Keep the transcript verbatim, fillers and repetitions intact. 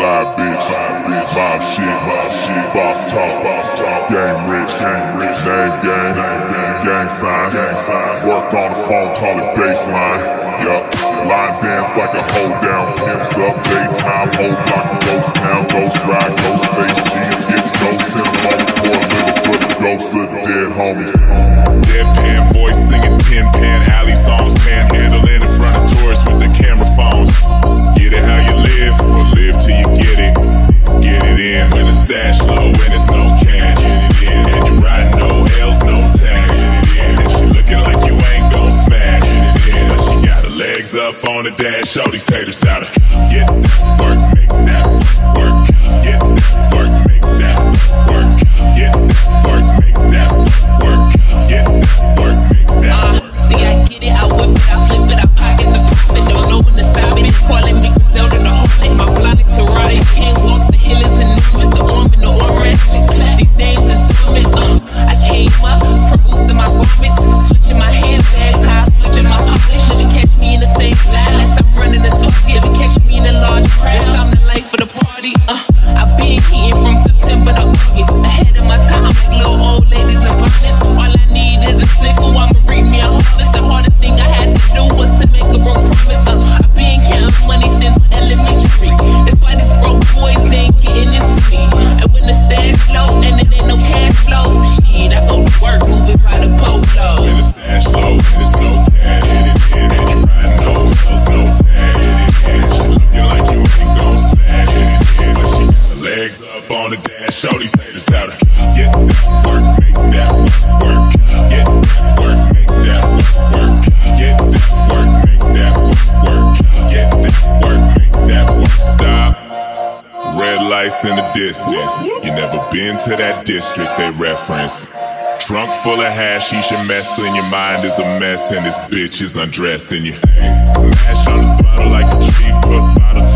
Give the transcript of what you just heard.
Vibe bitch, vibe bitch, vibe shit, vibe shit, boss talk, boss talk, game rich, game rich, name gang, name gang, gang signs, gang signs, work on the phone, call it baseline, yup, line dance like a hold down, pimps up, daytime, whole block, ghost town, ghost ride, ghost face, G's get ghost in the moment for a little flip, ghosts of the dead homies. Deadpan voice singing tin pan alley songs, panhandling in front of tourists with the camera phones. Get it how you live, or live till you get it. Get it in when the stash low and it's no cash. Get it in and you're riding no L's, no tag. Get it in and she looking like you ain't gon' smash. Get it in, but she got her legs up on the dash. Show these haters how to get that work, make that work. Get that work, make that work. Get that work, make that work. Get that work, make that work. Uh, see, I get it, I whip it, I flip it, I pocket the profit. Don't know when to stop it. Calling me Griselda, the whole thing. My blonde to ride. Can't walk, the hill is enormous. The arm and the orange. These names are dormant. Uh, I came up from boosting my garments, switching my handbags, high switching my polish. Never catch me in the same class. I'm running the talk. Ever catch me in a large crowd? I'm the life of the party. Uh, I've been eating from September to August. Ahead of my time, like little old ladies in bonnets. All I need is a sickle. I'ma read me a harvest. The hardest thing I had to do was to make a broke promise. Uh, I've been counting money since elementary. That's why these broke boys ain't getting into me. And when the stash low and it ain't no cash flow, shit, I go to work moving by the polo. When the stash low and it's no cash. Get it in and you riding no L's, no tag. Get it in, she looking like you ain't gon' smash. Get it in, but she got her legs up on the dash. Show these haters how to get that work, make that work. Get that work, make that work. Get that work, make that work. Get that work, make that work. Stop. Red lights in the distance. You never been to that district they reference. Trunk full of hashish and mescaline. Your mind is a mess and this bitch is undressing you. Mash on the bottle like a tree. Put bottle